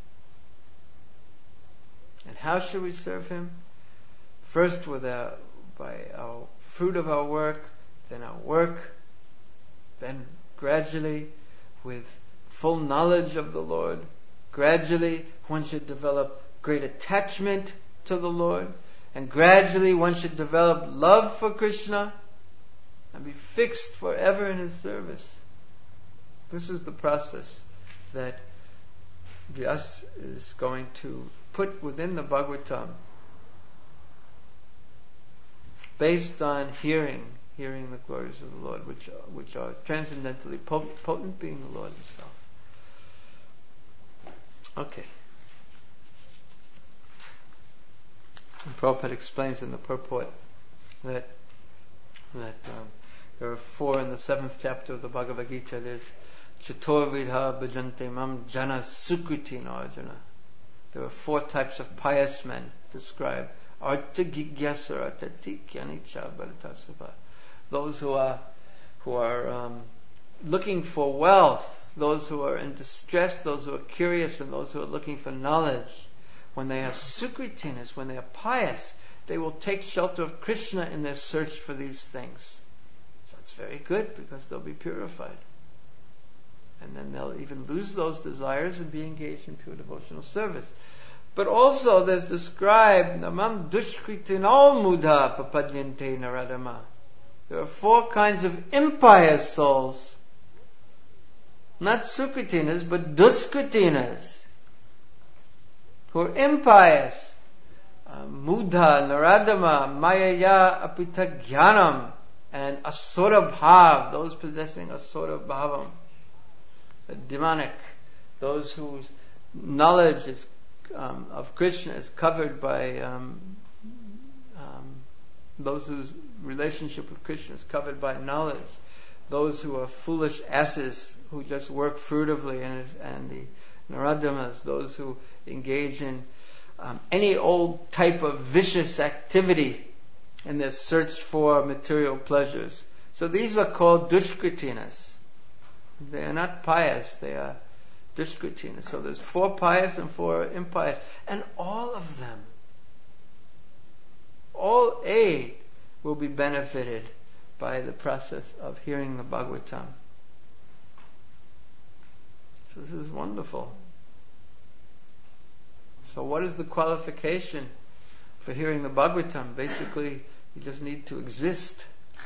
And how should we serve Him? First by our fruit of our work, then our work, then gradually with full knowledge of the Lord. Gradually one should develop great attachment to the Lord, and gradually one should develop love for Krishna and be fixed forever in His service. This is the process that Vyasa is going to put within the Bhagavatam, based on hearing the glories of the Lord, which are transcendentally potent, being the Lord Himself. Okay. And Prabhupada explains in the purport that there are 4 in the 7th chapter of the Bhagavad Gita. There's Chaturvidha bhajante mam jana sukriti arjuna. There are 4 types of pious men described. Artha gigyasa artati kyanicha bharatasava. Those who are looking for wealth, those who are in distress, those who are curious, and those who are looking for knowledge. When they have sukritiness, when they are pious, they will take shelter of Krishna in their search for these things. So that's very good, because they'll be purified. And then they'll even lose those desires and be engaged in pure devotional service. But also there's described, Namam dushkritino mudha papadyante naradama. There are 4 kinds of impious souls. Not sukritinas, but duskritinas. Who are impious. Mudha, naradama, mayaya, apitagyanam, and asura bhav, those possessing asura bhavam. Demonic. Those whose knowledge is of Krishna is covered by those whose relationship with Krishna is covered by knowledge. Those who are foolish asses who just work fruitively, and the naradamas, those who engage in any old type of vicious activity in their search for material pleasures. So these are called dushkritinas. They are not pious, they are dushkritinas. So there's 4 pious and 4 impious. And all of them, all 8 will be benefited by the process of hearing the Bhagavatam. So this is wonderful. So what is the qualification for hearing the Bhagavatam? Basically, you just need to exist.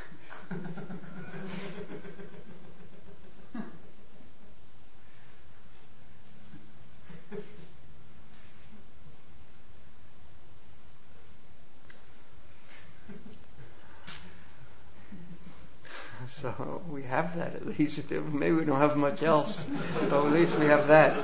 So we have that at least. Maybe we don't have much else, but at least we have that.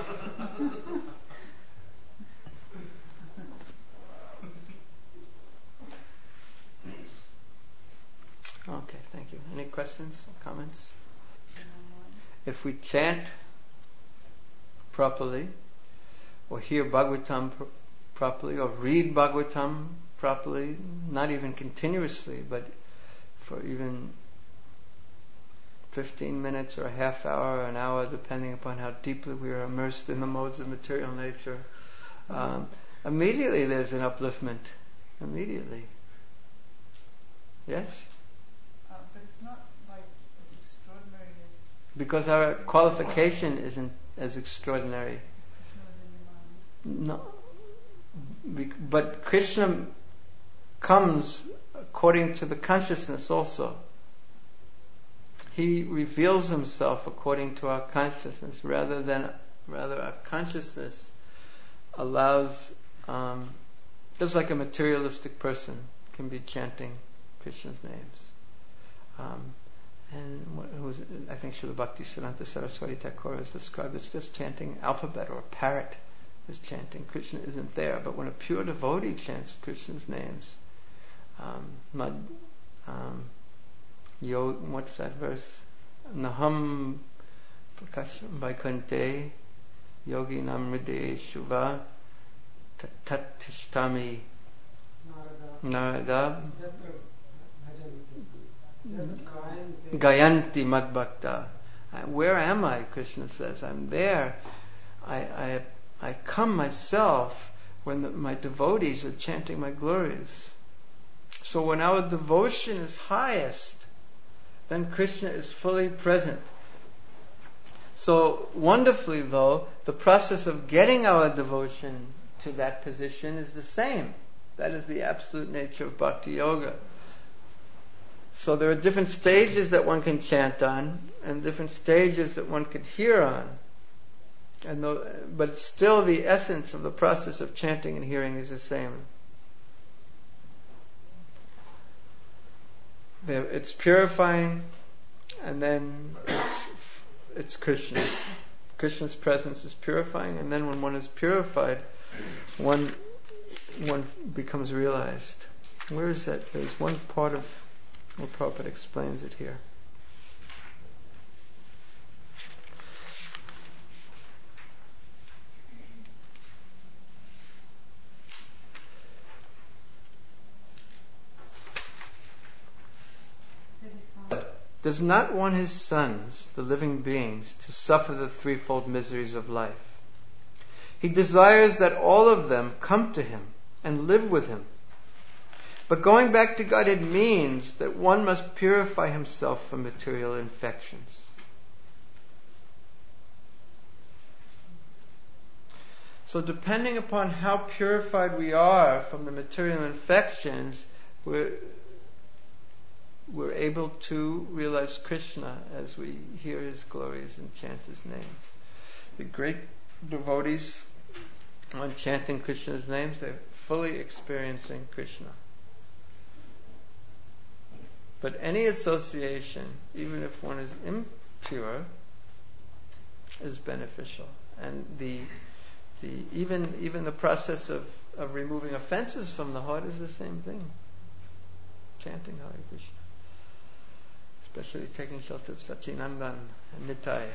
Okay, thank you. Any questions or comments? If we chant properly, or hear Bhagavatam properly, or read Bhagavatam properly, not even continuously, but for even 15 minutes or a half hour or an hour, depending upon how deeply we are immersed in the modes of material nature, immediately there's an upliftment. Immediately. Yes? But it's not like as extraordinary as... Because our qualification isn't as extraordinary. No. But Krishna comes according to the consciousness also. He reveals himself according to our consciousness, rather our consciousness allows, just like a materialistic person can be chanting Krishna's names. I think Srila Bhaktisiddhanta Saraswati Thakur has described it's just chanting alphabet, or a parrot is chanting. Krishna isn't there. But when a pure devotee chants Krishna's names, what's that verse? Naham prakasham vaikante yogi namride shuva tat tishtami narada gayanti madbhakta. Where am I? Krishna says, I'm there. I come myself when my devotees are chanting my glories. So when our devotion is highest, then Krishna is fully present. So wonderfully though, the process of getting our devotion to that position is the same. That is the absolute nature of Bhakti Yoga. So there are different stages that one can chant on, and different stages that one could hear on. But still the essence of the process of chanting and hearing is the same. It's purifying, and then it's Krishna. Krishna's presence is purifying, and then when one is purified, one becomes realized. Where is that? There's one part of what Prabhupada explains it here. Does not want his sons, the living beings, to suffer the threefold miseries of life. He desires that all of them come to him and live with him. But going back to God, it means that one must purify himself from material infections. So depending upon how purified we are from the material infections, we're able to realize Krishna as we hear His glories and chant His names. The great devotees, when chanting Krishna's names, they're fully experiencing Krishna. But any association, even if one is impure, is beneficial. And even the process of removing offenses from the heart is the same thing. Chanting Hare Krishna. Especially taking shelter of Sachinandan and Nitai.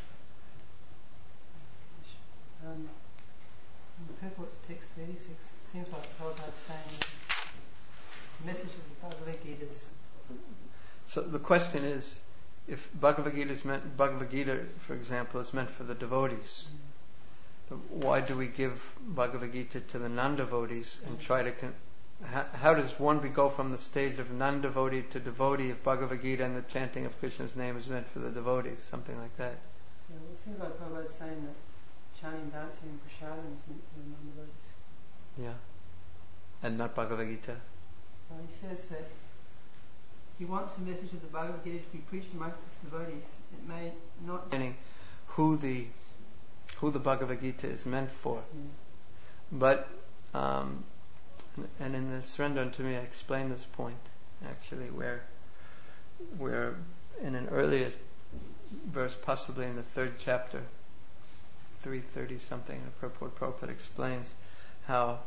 In the purport to text 36, it seems like Prabhupada's saying the message of the Bhagavad Gita is... So the question is, if Bhagavad Gita, for example, is meant for the devotees, why do we give Bhagavad Gita to the non-devotees and try to... how does one go from the stage of non-devotee to devotee if Bhagavad Gita and the chanting of Krishna's name is meant for the devotees? Something like that. Yeah, well, it seems like Prabhupada's saying that chanting, dancing and prasadam is meant for the non-devotees. Yeah. And not Bhagavad Gita. Well, he says that he wants the message of the Bhagavad Gita to be preached amongst his devotees. It may not... Who the Bhagavad Gita is meant for. But, and in the Surrender Unto Me I explain this point, actually, where in an earlier verse, possibly in the 3rd chapter, 330 something, Prabhupada explains how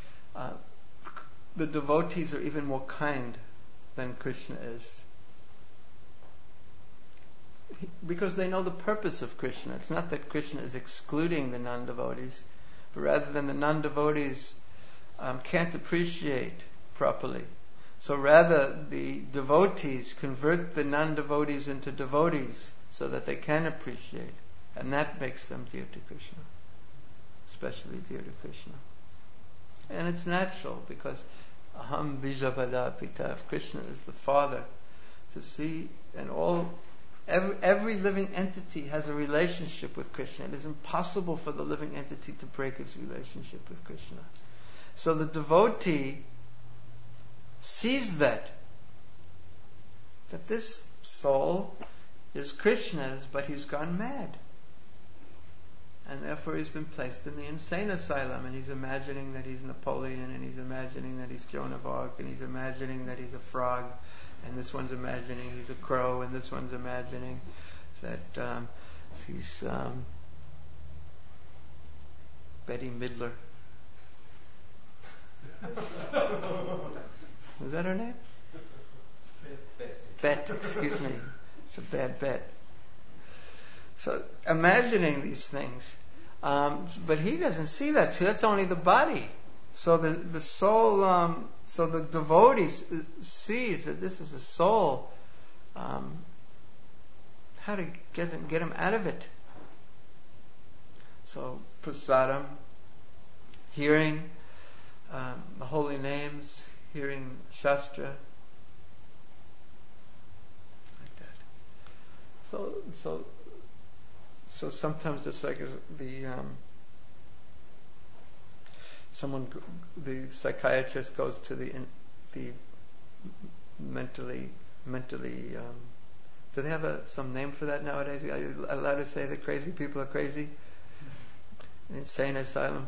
the devotees are even more kind than Krishna is. Because they know the purpose of Krishna. It's not that Krishna is excluding the non-devotees, but rather than the non-devotees can't appreciate properly. So rather the devotees convert the non-devotees into devotees so that they can appreciate. And that makes them dear to Krishna. Especially dear to Krishna. And it's natural because Aham Bijapada Pita, if Krishna is the Father, to see, and every living entity has a relationship with Krishna. It is impossible for the living entity to break its relationship with Krishna. So the devotee sees that this soul is Krishna's, but he's gone mad. And therefore he's been placed in the insane asylum, and he's imagining that he's Napoleon, and he's imagining that he's Joan of Arc, and he's imagining that he's a frog, and this one's imagining he's a crow, and this one's imagining that he's Betty Midler. Was that her name? Bet, excuse me. It's a bad bet. So imagining these things, but he doesn't see that. See, that's only the body. So the soul, so the devotee sees that this is a soul. How to get him out of it? So prasadam, hearing the holy names, hearing Shastra, like that. So sometimes just like the psychiatrist goes to the mentally. Do they have some name for that nowadays? Are you allowed to say that crazy people are crazy? Insane asylum.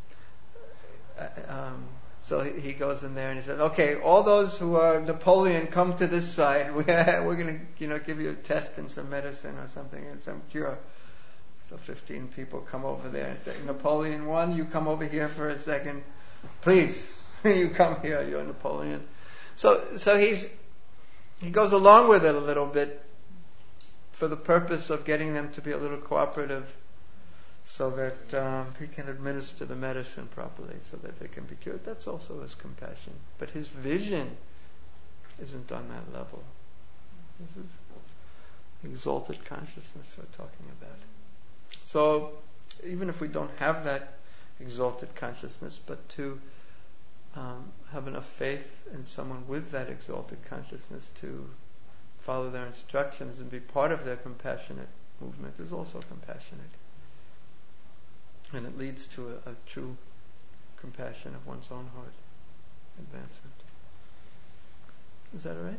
So he goes in there and he says, "Okay, all those who are Napoleon, come to this side. We're going to give you a test and some medicine or something and some cure." So 15 people come over there and say, "Napoleon 1, you come over here for a second, please. You come here. You're Napoleon." So he goes along with it a little bit for the purpose of getting them to be a little cooperative, so that he can administer the medicine properly, so that they can be cured. That's also his compassion. But his vision isn't on that level. This is exalted consciousness we're talking about. So, even if we don't have that exalted consciousness, but to have enough faith in someone with that exalted consciousness to follow their instructions and be part of their compassionate movement is also compassionate. And it leads to a true compassion of one's own heart, advancement. Is that all right?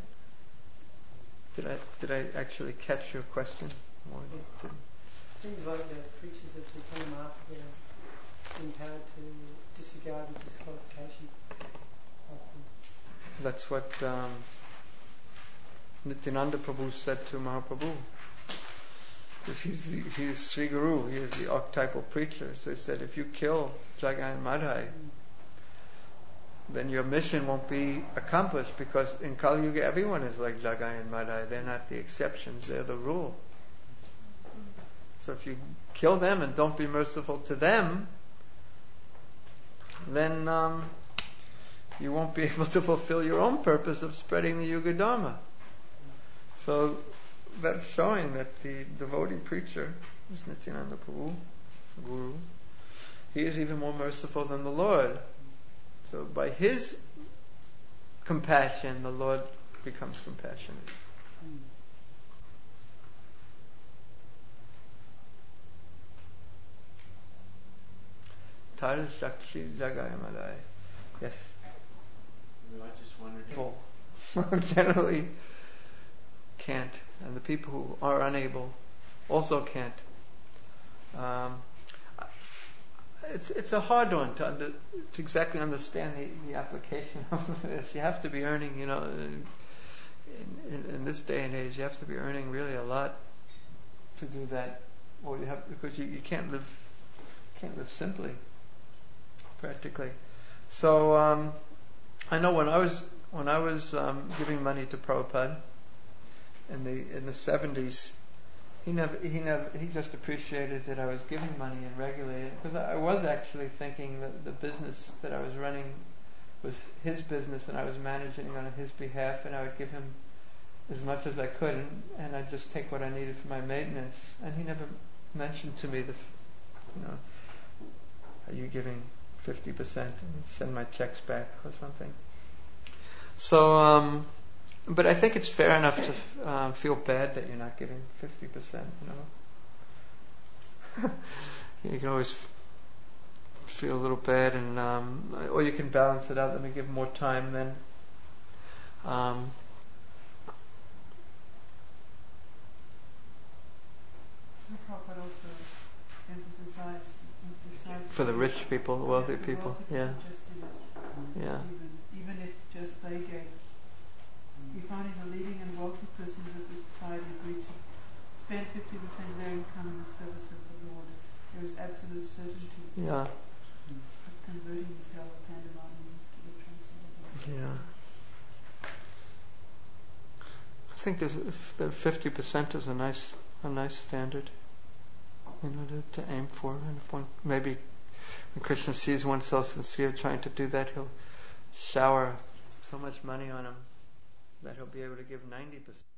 Did I actually catch your question? It seems like the preachers of Chaitanya Mahaprabhu are empowered to disregard the disqualification of them. That's what Nityananda Prabhu said to Mahaprabhu. Because he's Sri Guru, he is the archetypal preacher. So he said, if you kill Jagai and Madhai, then your mission won't be accomplished, because in Kali Yuga everyone is like Jagai and Madhai. They're not the exceptions, they're the rule. So if you kill them and don't be merciful to them, then you won't be able to fulfill your own purpose of spreading the Yuga Dharma. So that's showing that the devotee preacher, who's Nityananda Prabhu, Guru, he is even more merciful than the Lord. So by his compassion, the Lord becomes compassionate. Tar Shakshi Jagai Madai. Yes. I just wondered. People generally can't, and the people who are unable also can't. It's a hard one to exactly understand the application of this. You have to be earning, in this day and age, you have to be earning really a lot to do that. Or you have, because you can't live simply, practically. So I know when I was giving money to Prabhupada in the 70s, he just appreciated that I was giving money and regulating it, because I was actually thinking that the business that I was running was his business and I was managing on his behalf, and I would give him as much as I could, and I'd just take what I needed for my maintenance. And he never mentioned to me are you giving 50% and send my checks back or something. So but I think it's fair enough to feel bad that you're not giving 50%, You can always feel a little bad, and or you can balance it out. Let me give more time then. Prabhupada also emphasized For the rich people, the wealthy the people, wealthy yeah. people just did it. Yeah. Even if just they gave. We find the leading and wealthy persons of the society agree to spend 50% of their income in the service of the Lord. There is absolute certainty Yeah. of converting this hell of pandemonium to the transcendental. Yeah. I think the 50% is a nice standard, to aim for. And if one, maybe when Krishna sees one so sincere trying to do that, he'll shower so much money on him that he'll be able to give 90%.